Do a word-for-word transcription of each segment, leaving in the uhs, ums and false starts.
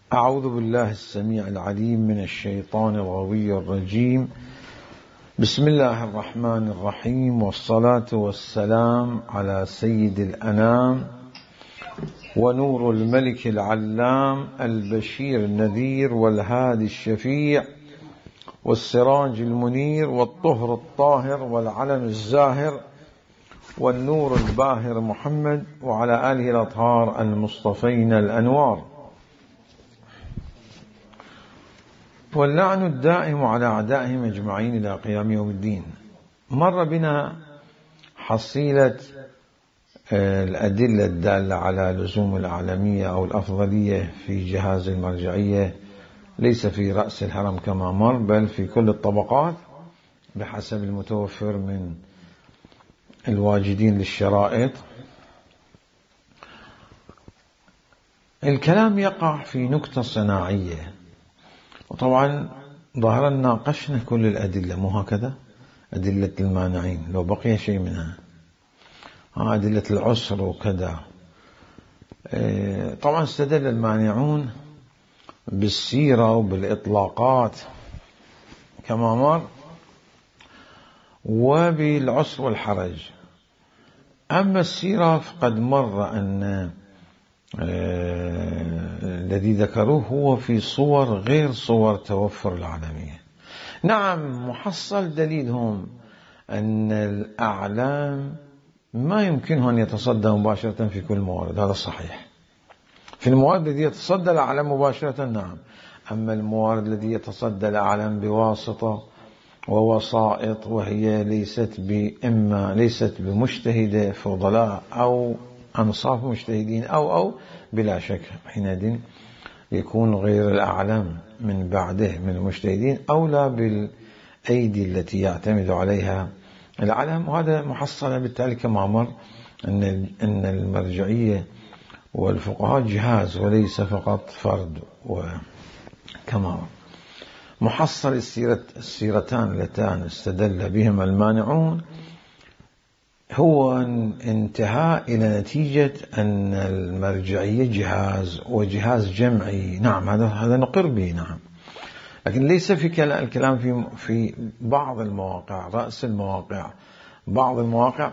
أعوذ بالله السميع العليم من الشيطان الغوي الرجيم. بسم الله الرحمن الرحيم، والصلاة والسلام على سيد الأنام ونور الملك العلام البشير النذير والهادي الشفيع والسراج المنير والطهر الطاهر والعلم الزاهر والنور الباهر محمد وعلى آله الأطهار المصطفين الأنوار. واللعن الدائم على أعدائهم أجمعين إلى قيام يوم الدين. مر بنا حصيلة الأدلة الدالة على لزوم الأعلمية أو الأفضلية في جهاز المرجعية، ليس في رأس الهرم كما مر، بل في كل الطبقات بحسب المتوفر من الواجدين للشرائط. الكلام يقع في نكتة صناعية، وطبعا ظهر ناقشنا كل الأدلة، مو هكذا؟ أدلة المانعين لو بقي شيء منها، أدلة العسر وكذا. طبعا استدل المانعون بالسيرة وبالإطلاقات كما مر، وبالعسر والحرج. أما السيرة فقد مر أن الذي ذكروه هو في صور غير صور توفر العالمية. نعم، محصل دليلهم أن الأعلام ما يمكنه أن يتصدى مباشرة في كل موارد، هذا صحيح. في الموارد التي يتصدى الأعلام مباشرة نعم، أما الموارد التي يتصدى الأعلام بواسطة ووسائط وهي ليست بإما ليست بمجتهدة فضلاء أو أنصاف مجتهدين أو أو بلا شك حينئذ يكون غير الأعلام من بعده من المجتهدين أولى بالأيدي التي يعتمد عليها العلم. وهذا محصل بالتالي كما مر أن أن المرجعية والفقهاء جهاز وليس فقط فرد. وكما محصل السيرة السيرتان اللتان استدل بهم المانعون هو انتهاء إلى نتيجة أن المرجعية جهاز وجهاز جمعي. نعم، هذا هذا نقر به، نعم، لكن ليس في الكلام في في بعض المواقع، رأس المواقع، بعض المواقع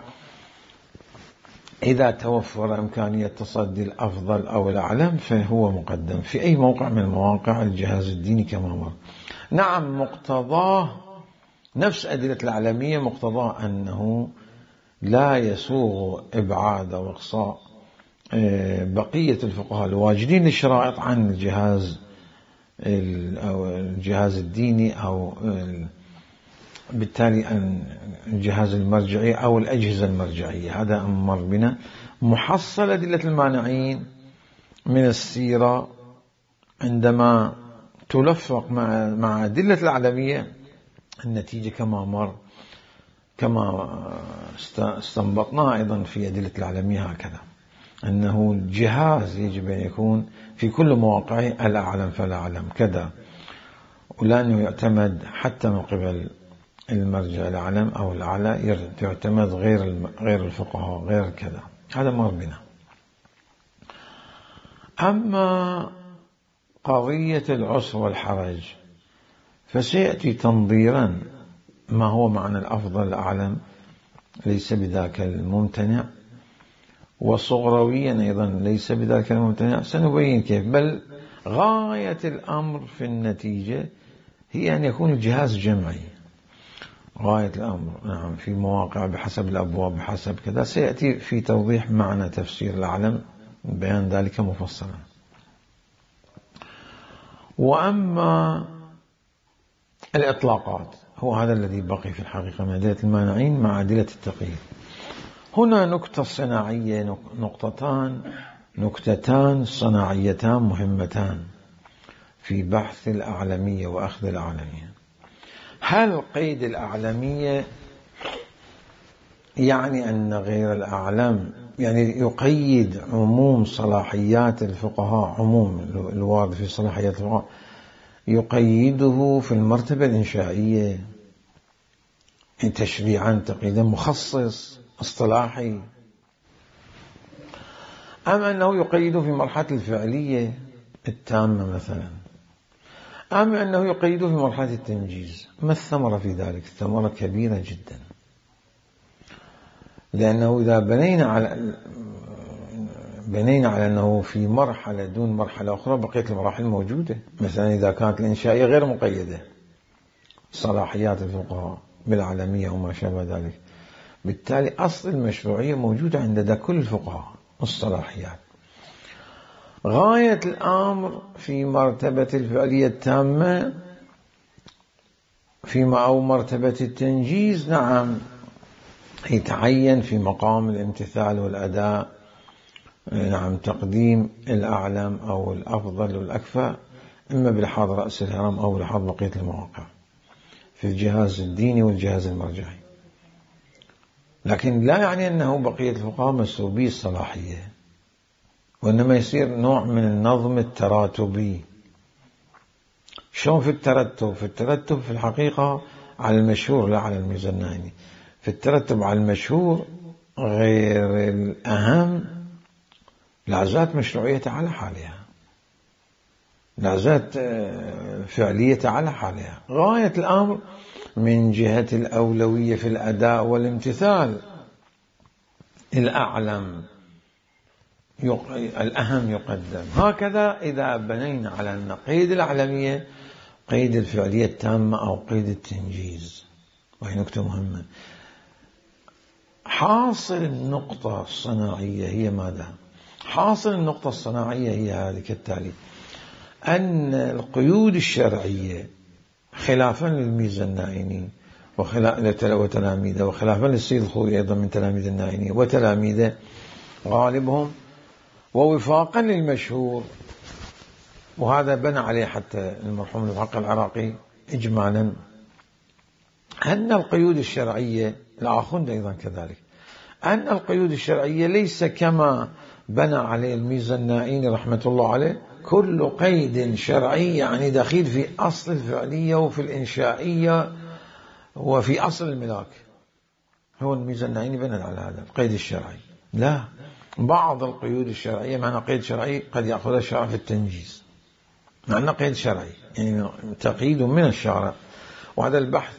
إذا توفر إمكانية تصدي الأفضل أو الأعلم فهو مقدم في أي موقع من مواقع الجهاز الديني كما مر. نعم، مقتضاه نفس أدلة العلمية، مقتضاه أنه لا يسوغ إبعاد أو إقصاء بقية الفقهاء الواجدين للشرائط عن الجهاز أو الجهاز الديني أو بالتالي أن الجهاز المرجعي أو الأجهزة المرجعية. هذا أمر بنا محصل أدلة المانعين من السيرة عندما تلفق مع مع أدلة العلمية، النتيجة كما مر كما استنبطنا أيضا في أدلة العلمية هكذا، أنه الجهاز يجب أن يكون في كل مواقعه الأعلم فالأعلم كذا، ولأنه يعتمد حتى من قبل المرجع الأعلم أو الأعلى يعتمد غير غير الفقهاء غير كذا. هذا مر بنا. أما قضية العسر والحرج فسيأتي تنظيرا ما هو معنى الأفضل الأعلم ليس بذاك الممتنع، وصغرويا أيضا ليس بذاك الممتنع، سنبين كيف. بل غاية الأمر في النتيجة هي أن يكون الجهاز جمعي، غاية الأمر. نعم، في مواقع بحسب الأبواب بحسب كذا، سيأتي في توضيح معنى تفسير الأعلم بيان ذلك مفصلا. وأما الإطلاقات هو هذا الذي بقي في الحقيقة من أدلة المانعين مع أدلة التقييد. هنا نكتة صناعية، نقطتان نكتتان صناعيتان مهمتان في بحث الأعلمية وأخذ الأعلمية. هل قيد الأعلمية يعني أن غير الأعلم، يعني يقيد عموم صلاحيات الفقهاء، عموم الوارد في صلاحيات الفقهاء يقيده في المرتبة الإنشائية تشريعا تقييدا مخصص اصطلاحي، أم أنه يقيده في مرحلة الفعلية التامة مثلا، أم أنه يقيده في مرحلة التنجيز. ما الثمرة في ذلك؟ الثمرة كبيرة جدا، لأنه إذا بنينا على بنينا على أنه في مرحلة دون مرحلة أخرى بقية المراحل موجودة. مثلا إذا كانت الإنشائية غير مقيدة صلاحيات الفقهاء بالعالمية وما شابه ذلك، بالتالي أصل المشروعية موجودة عند كل الفقهاء الصلاحيات. غاية الأمر في مرتبة الفعلية التامة فيما أو مرتبة التنجيز، نعم يتعين في مقام الامتثال والأداء، نعم تقديم الأعلم أو الأفضل والأكفأ، إما بلحاظ رأس الهرم أو بلحاظ بقية المواقع في الجهاز الديني والجهاز المرجعي. لكن لا يعني أنه بقية الفقهاء مسلوبي الصلاحية، وإنما يصير نوع من النظم التراتبي. شلون في الترتب؟ في الترتب في الحقيقة على المشهور لا على الميزانيني. في الترتب على المشهور غير الأهم لعزات مشروعية على حالها، لعزات فعلية على حالها. غاية الأمر من جهة الأولوية في الأداء والامتثال الأعلم يق... الأهم يقدم. هكذا إذا بنينا على أن قيد الأعلمية قيد الفعلية التامة أو قيد التنجيز. وهي نكتة مهمة. حاصل النقطة الصناعية هي ماذا؟ حاصل النقطة الصناعية هي هذه كالتالي: أن القيود الشرعية خلافا للميزة النائني وتلاميذه، وخلافا للسيد الخوئي أيضا من تلاميذ النائني وتلاميذه غالبهم، ووفاقا للمشهور، وهذا بنى عليه حتى المرحوم المحقق العراقي إجمالا، أن القيود الشرعية الآخوند أيضا كذلك، أن القيود الشرعية ليس كما بنى عليه الميزة النائني رحمة الله عليه كل قيد شرعي يعني دخيل في أصل الفعلية وفي الإنشائية وفي أصل الملاك. هو الميزة النائني بنى على هذا القيد الشرعي. لا، بعض القيود الشرعية معنى قيد شرعي قد يأخذ الشرع في التنجيز، معنى قيد شرعي يعني تقييد من الشارع. وهذا البحث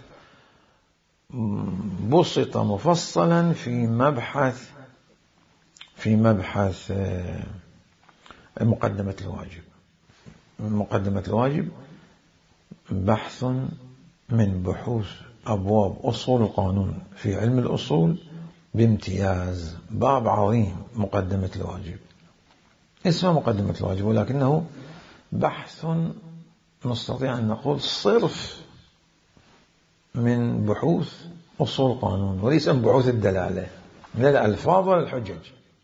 بسط مفصلا في مبحث في مبحث مقدمة الواجب. مقدمة الواجب بحث من بحوث أبواب أصول القانون في علم الأصول بامتياز، باب عظيم مقدمة الواجب، اسمه مقدمة الواجب، ولكنه بحث نستطيع أن نقول صرف من بحوث أصول القانون، وليس من بحوث الدلالة لا الألفاظ ولا الحجج.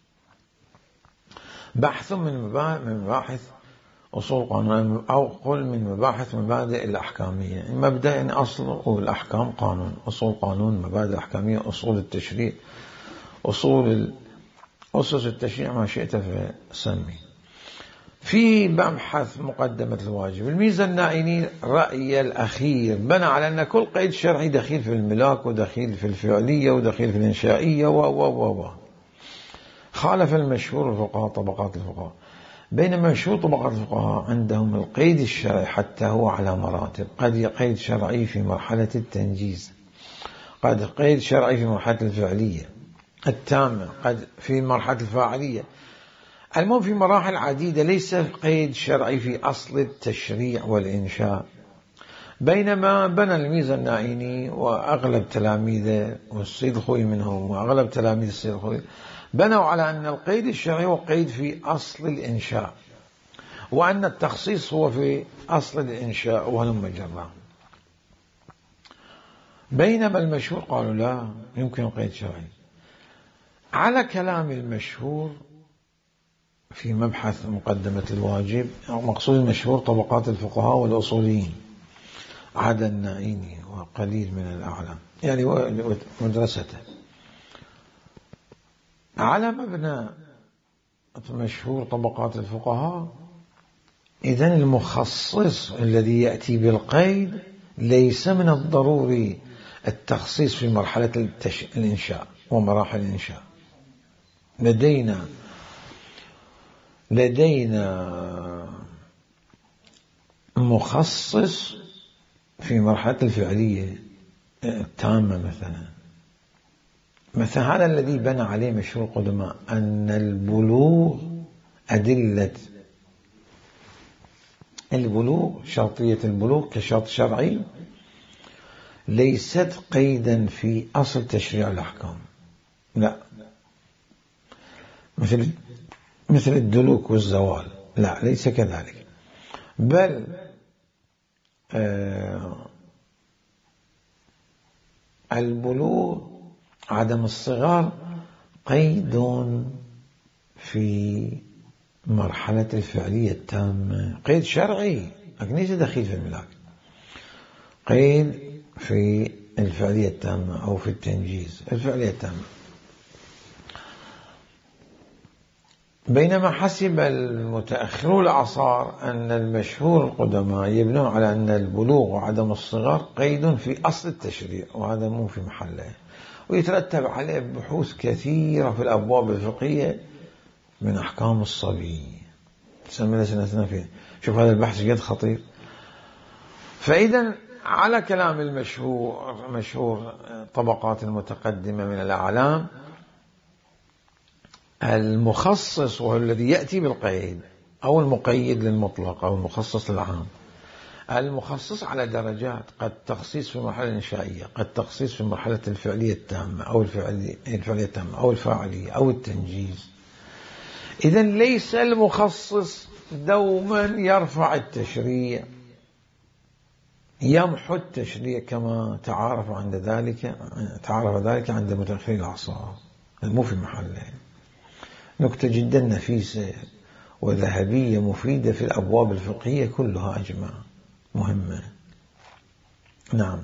بحث من مباحث أصول القانون، أو قل من مباحث مبادئ الأحكامية. مبدأ أصل الأحكام قانون، أصول قانون، مبادئ أحكامية، أصول التشريع، أصول أسس التشريع، ما شئت فسمي. في مبحث مقدمة الواجب الميزة النائني رأي الأخير بنى على أن كل قيد شرعي دخيل في الملاك ودخيل في الفعلية ودخيل في الإنشائية و و و خالف المشهور الفقهاء طبقات الفقهاء. بينما مشهور طبقات الفقهاء عندهم القيد الشرعي حتى هو على مراتب، قد قيد شرعي في مرحلة التنجيز، قد قيد شرعي في مرحلة الفعلية التامة، قد في مرحلة الفاعلية. المهم في مراحل عديدة، ليس قيد شرعي في أصل التشريع والإنشاء. بينما بنى الميزة النائني وأغلب تلاميذه والسيد الخوئي منهم وأغلب تلاميذ السيد الخوئي بنوا على أن القيد الشرعي هو قيد في أصل الإنشاء، وأن التخصيص هو في أصل الإنشاء وهلم جرا. بينما المشهور قالوا لا يمكن قيد شرعي. على كلام المشهور في مبحث مقدمة الواجب، مقصود المشهور طبقات الفقهاء والأصوليين عدا النائني وقليل من الأعلام يعني مدرسته، على مبنى مشهور طبقات الفقهاء، إذن المخصص الذي يأتي بالقيد ليس من الضروري التخصيص في مرحلة التش... الإنشاء ومراحل الإنشاء. لدينا لدينا مخصص في مرحلة الفعلية التامة مثلا مثلا هذا الذي بنى عليه مشهور القدماء أن البلوغ أدلة البلوغ شرطية البلوغ كشرط شرعي ليست قيدا في أصل تشريع الأحكام، لا، مثل مثل الدلوك والزوال، لا، ليس كذلك، بل آه البلوغ عدم الصغار قيد في مرحلة الفعلية التامة، قيد شرعي لكن ليس دخيل في الملاك، قيد في الفعلية التامة أو في التنجيز الفعلية التامة. بينما حسب المتأخرون الأعصار أن المشهور القدماء يبنون على أن البلوغ وعدم الصغر قيد في أصل التشريع، وهذا مو في محله، ويترتب عليه بحوث كثيرة في الأبواب الفقهية من أحكام الصبي تسمى سنتنا فيه. شوف هذا البحث قد خطير. فإذا على كلام المشهور مشهور طبقات المتقدمة من الأعلام، المخصص وهو الذي يأتي بالقيد أو المقيد للمطلق أو المخصص للعام. المخصص على درجات، قد تخصيص في المرحلة الإنشائية، قد تخصيص في المرحلة الفعلية التامة أو الفعلية التامة أو الفاعلية أو التنجيز. إذن ليس المخصص دوما يرفع التشريع يمحو التشريع كما تعارف عند ذلك تعارف ذلك عند متأخري الأعصار، مو في محله. نكتة جدا نفيسة وذهبية مفيدة في الأبواب الفقهية كلها أجمع مهمة. نعم.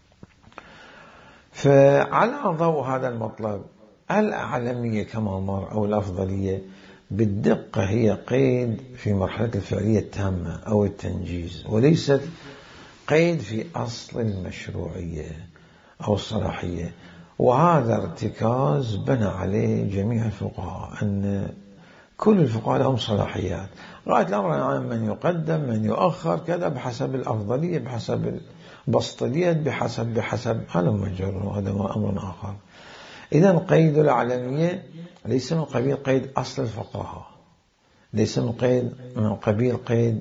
فعلى ضوء هذا المطلب الأعلمية كما مر أو الأفضلية بالدقة هي قيد في مرحلة الفعلية التامة أو التنجيز، وليست قيد في أصل المشروعية أو الصلاحية. وهذا ارتكاز بنى عليه جميع الفقهاء، أن كل الفقهاء لهم صلاحيات، غاية الأمر العام من يقدم من يؤخر كذا بحسب الأفضلية بحسب بسط اليد بحسب بحسب هذا مجرد، هذا أمر آخر. إذن قيد الأعلمية ليس من قبيل قيد أصل الفقهاء، ليس من قيد من قبيل قيد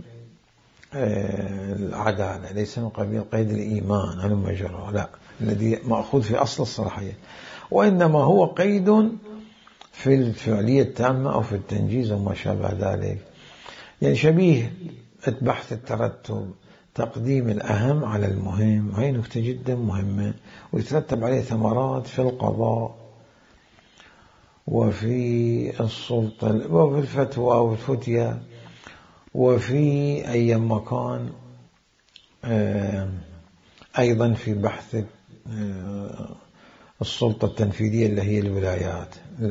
العدالة، ليس من قبيل قيد الإيمان هذا مجرد، لا، الذي مأخوذ في أصل الصلاحية، وإنما هو قيد في الفعلية التامة أو في التنجيز وما شابه ذلك. يعني شبيه بحث الترتب، تقديم الأهم على المهم، هي نكتة جدا مهمة ويترتب عليه ثمرات في القضاء وفي السلطة وفي الفتوى والفتية وفي أي مكان، أيضا في بحث السلطة التنفيذية اللي هي الولايات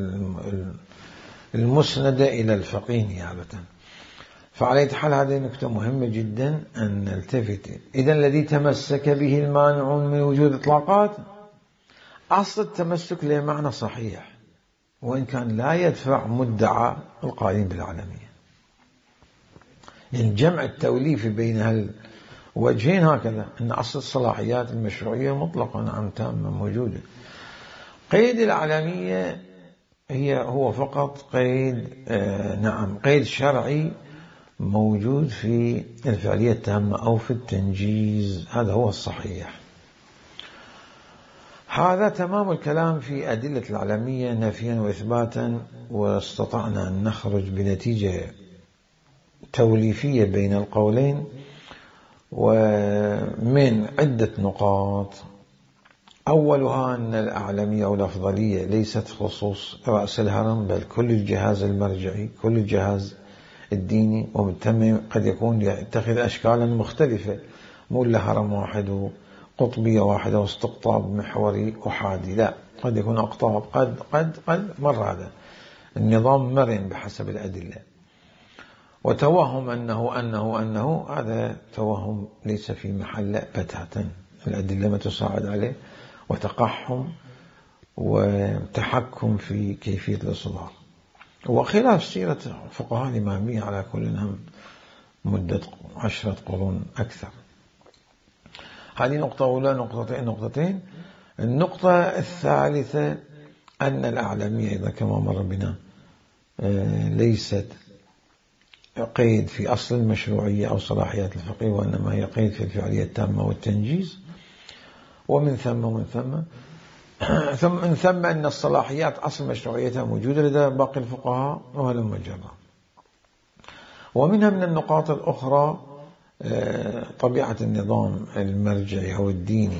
المسندة إلى الفقيه نيابة. فعلى حال هذه نكتة مهمة جدا أن نلتفت. إذا الذي تمسك به المانع من وجود إطلاقات أصل التمسك له معنى صحيح، وإن كان لا يدفع مدعى القائلين بالعالمية. يعني الجمع التوليفي بين هالوجهين هكذا، أن أصل الصلاحيات المشروعية مطلقة نعم تامة موجودة. قيد العالمية هي هو فقط قيد آه نعم قيد شرعي موجود في الفعلية التامة أو في التنجيز، هذا هو الصحيح. هذا تمام الكلام في أدلة العالمية نفيا وإثباتا، واستطعنا أن نخرج بنتيجة توليفية بين القولين ومن عدة نقاط. أولها أن الأعلمية والأفضلية ليست خصوص رأس الهرم، بل كل الجهاز المرجعي، كل الجهاز الديني، ومتم قد يكون يتخذ أشكالا مختلفة، مو إلا هرم واحد وقطبية واحدة واستقطاب محوري أحادي، لا، قد يكون أقطاب، قد قد قد مر هذا النظام مرن بحسب الأدلة. وتوهم أنه أنه أنه هذا توهم ليس في محل بتاتا، الأدلة ما تساعد عليه، وتقحم وتحكم في كيفية الإصدار، وخلاف سيرة فقهاء الإمامية على كل هم مدة عشرة قرون أكثر. هذه نقطة أولى. نقطتين نقطتين النقطة الثالثة أن الأعلمية إذا كما مر بنا ليست قيد في أصل المشروعية أو صلاحيات الفقيه، وإنما هي قيد في الفعلية التامة والتنجيز. ومن ثم ومن ثم ثم من ثم أن الصلاحيات أصل مشروعيتها موجودة لدى باقي الفقهاء وهلم جرا. ومنها من النقاط الأخرى طبيعة النظام المرجعي أو الديني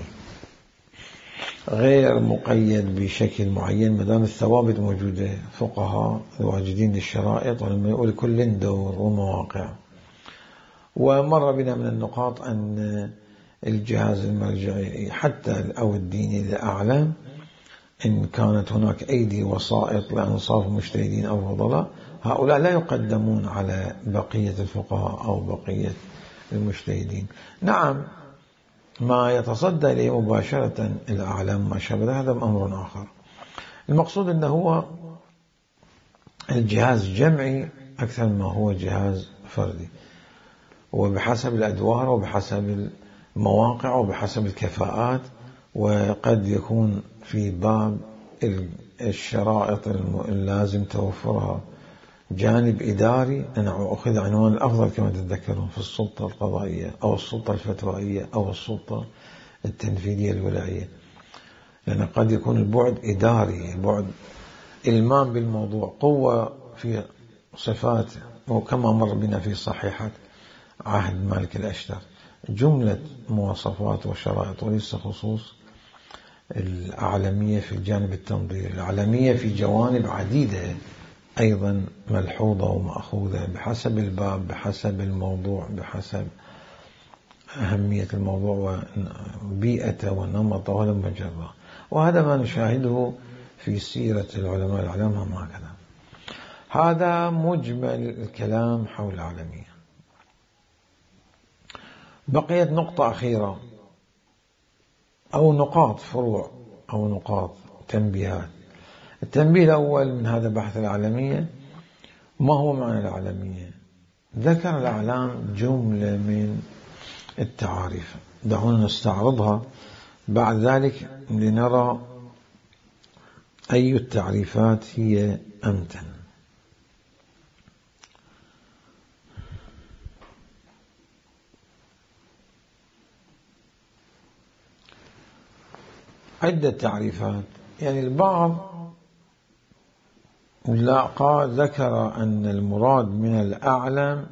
غير مقيد بشكل معين، مدام الثوابت موجودة، فقهاء واجدين للشرائط، ولما يقول كل دور ومواقع. ومر بنا من النقاط أن الجهاز المرجعي حتى أو الديني للأعلام إن كانت هناك أيدي وسائط لأنصاف المجتهدين أو فضلاء، هؤلاء لا يقدمون على بقية الفقهاء أو بقية المجتهدين. نعم ما يتصدى إليه مباشرة الأعلام ما شابه هذا أمر آخر. المقصود أنه هو الجهاز جمعي أكثر ما هو جهاز فردي، وبحسب الأدوار وبحسب المواقع وبحسب الكفاءات. وقد يكون في باب الشرائط اللازم توفرها جانب إداري، أنا أخذ عنوان الأفضل كما تتذكرون في السلطة القضائية أو السلطة الفتوائية أو السلطة التنفيذية الولاية، لأن قد يكون البعد إداري، البعد إلمام بالموضوع، قوة في صفات، وكما مر بنا في صحيحة عهد مالك الأشتر جملة مواصفات وشرائط، وليس خصوص الأعلمية في الجانب التنظيري. الأعلمية في جوانب عديدة أيضا ملحوظة ومأخوذة بحسب الباب، بحسب الموضوع، بحسب أهمية الموضوع وبيئته ونمطه ولما جرى. وهذا ما نشاهده في سيرة العلماء الأعلام هم هكذا. هذا مجمل الكلام حول الأعلمية. بقيت نقطة أخيرة أو نقاط فروع أو نقاط تنبيهات. التنبيه الأول من هذا بحث الأعلمية، ما هو معنى الأعلمية؟ ذكر الأعلام جملة من التعاريف، دعونا نستعرضها، بعد ذلك لنرى أي التعريفات هي أمتن. عدة تعريفات، يعني البعض لا قال ذكر أن المراد من الأعلم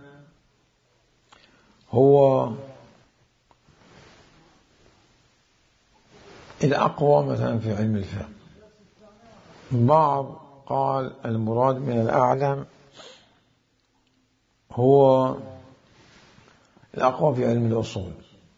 هو الأقوى مثلا في علم الفقه. بعض قال المراد من الأعلم هو الأقوى في علم الأصول.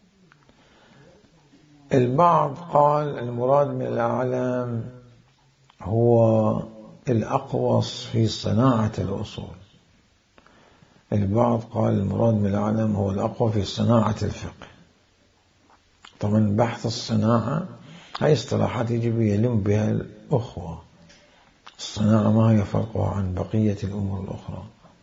البعض قال المراد من الأعلم هو الأقوص في صناعة الأصول. البعض قال المراد من الأعلم هو الأقوى في صناعة الفقه. طبعا بحث الصناعة هاي اصطلاحات يجب يلم بها الأخوة. الصناعة ما هي فرقها عن بقية الأمور الأخرى؟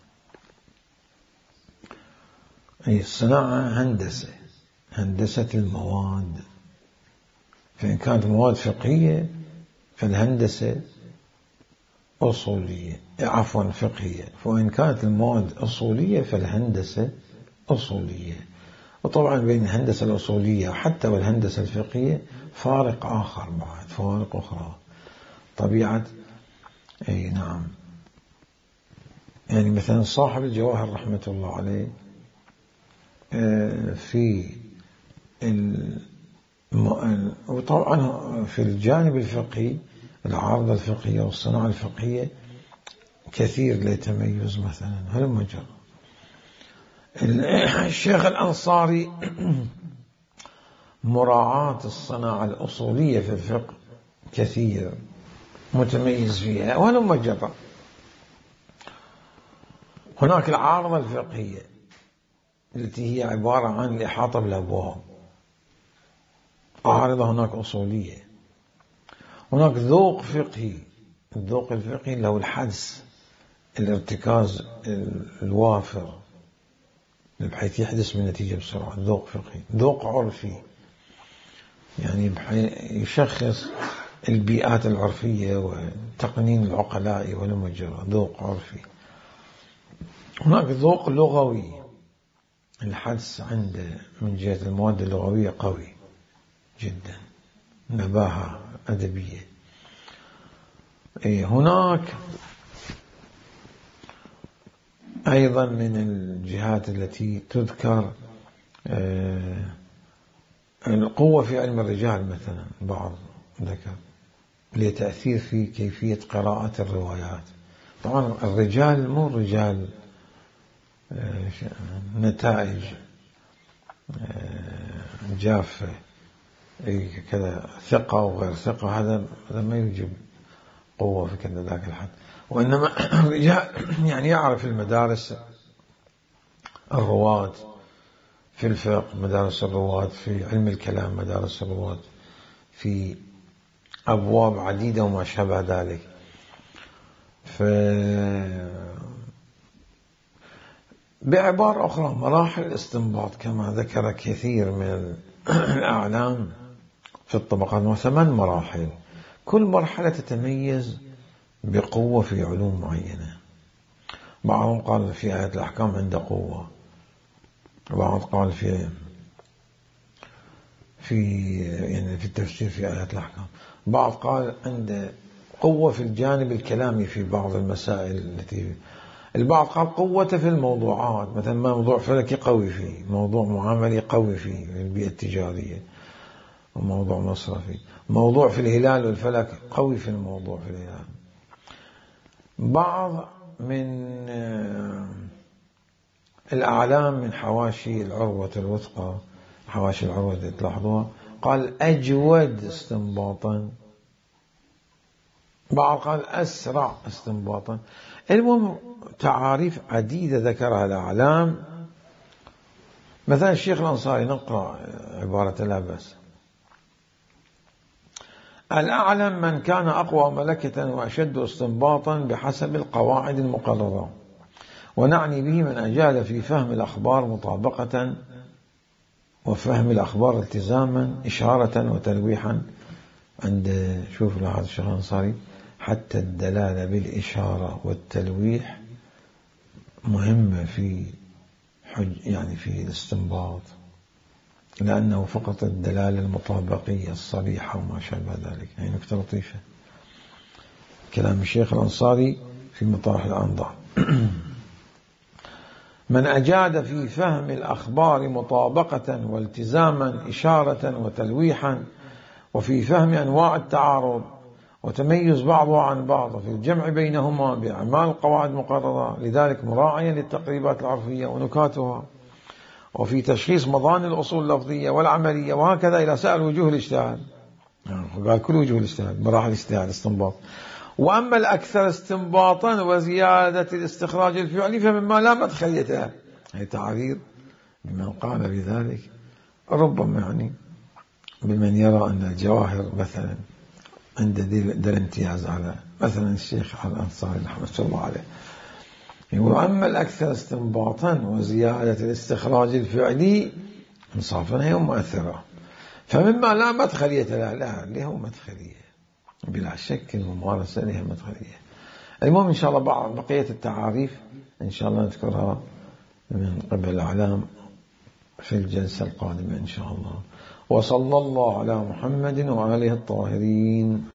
أي الصناعة هندسة، هندسة المواد، فإن كانت مواد فقهية فالهندسة أصولية، عفوا فقهية، وإن كانت المواد أصولية فالهندسة أصولية. وطبعا بين الهندسة الأصولية حتى والهندسة الفقهية فارق آخر، بعد فوارق أخرى طبيعة. أي نعم، يعني مثلا صاحب الجواهر رحمة الله عليه في وطبعا في الجانب الفقهي العارضة الفقهية والصناعة الفقهية كثير ليتميز مثلا هل مجرى. الشيخ الأنصاري مراعاة الصناعة الأصولية في الفقه كثير متميز فيها وهل مجرى. هناك العارضة الفقهية التي هي عبارة عن الإحاطة بالأبواب، عارضة هناك أصولية. هناك ذوق فقهي، الذوق الفقهي له الحدس، الارتكاز الوافر بحيث يحدث من نتيجة بسرعة. ذوق فقهي، ذوق عرفي، يعني يشخص البيئات العرفية وتقنين العقلاء والمجرى. ذوق عرفي. هناك ذوق لغوي، الحدس عنده من جهة المواد اللغوية قوي جدا، نباهة أدبية. هناك أيضا من الجهات التي تذكر القوة في علم الرجال مثلا، بعض ذكر لتأثير في كيفية قراءة الروايات. طبعا الرجال مو الرجال نتائج جافة كذا، ثقة وغير ثقة، هذا هذا ما يوجب قوة في كذا ذاك الحد. وإنما الرجال يعني يعرف المدارس الرواة في الفقه، مدارس الرواة في علم الكلام، مدارس الرواة في أبواب عديدة وما شابه ذلك. ف بعبارة أخرى مراحل الاستنباط كما ذكر كثير من الأعلام في الطبقات، وثمان مراحل، كل مرحلة تتميز بقوة في علوم معينة. بعضهم قال في آيات الأحكام عنده قوة، بعض قال في في يعني في التفسير في آيات الأحكام، بعض قال عنده قوة في الجانب الكلامي في بعض المسائل التي، البعض قال قوة في الموضوعات، مثلا موضوع فلكي قوي فيه، موضوع معاملي قوي فيه في البيئة التجارية، وموضوع مصرفي، موضوع في الهلال والفلك قوي في الموضوع في الهلال. بعض من الأعلام من حواشي العروة الوثقى، حواشي العروة اللي تلاحظوها، قال أجود استنباطا، بعض قال أسرع استنباطا. المهم تعاريف عديدة ذكرها الأعلام. مثلا الشيخ الأنصاري، نقرأ عبارة لا بأس: الأعلم من كان أقوى ملكة وأشد استنباطا بحسب القواعد المقررة، ونعني به من أجاد في فهم الأخبار مطابقة، وفهم الأخبار التزاما، إشارة وتلويحا. عند شوف لاحظ الشيخ الأنصاري حتى الدلالة بالإشارة والتلويح مهمة في حج يعني في الاستنباط، لأنه فقط الدلالة المطابقية الصريحة وما شابه ذلك. يعني نكتة لطيفة كلام الشيخ الأنصاري في مطارح الأنظار. من أجاد في فهم الأخبار مطابقة والتزاما، إشارة وتلويحا، وفي فهم أنواع التعارض وتميز بعضها عن بعض، في الجمع بينهما بأعمال قواعد مقررة، لذلك مراعيا للتقريبات العرفية ونكاتها، وفي تشخيص مضان الأصول اللفظية والعملية، وهكذا إلى سائر وجوه الاجتهاد. قال كل وجوه الاجتهاد، مراحل الاجتهاد الاستنباط. وأما الأكثر استنباطا وزيادة الاستخراج الفعلي فمما لا مدخلية له. هي تعبير بمن قال بذلك، ربما يعني بمن يرى أن الجواهر مثلا عند ذا الامتياز على مثلا الشيخ الأنصاري رحمة الله عليه. وأما الأكثر استنباطا وزيادة الاستخراج الفعلي انصافا هي مؤثرة، فمما لا مدخلية له، لا له مدخلية بلا شك، الممارسة لها مدخلية. المهم إن شاء الله بعض بقية التعاريف إن شاء الله نذكرها من قبل الأعلام في الجلسة القادمة إن شاء الله. وصلى الله على محمد وآله الطاهرين.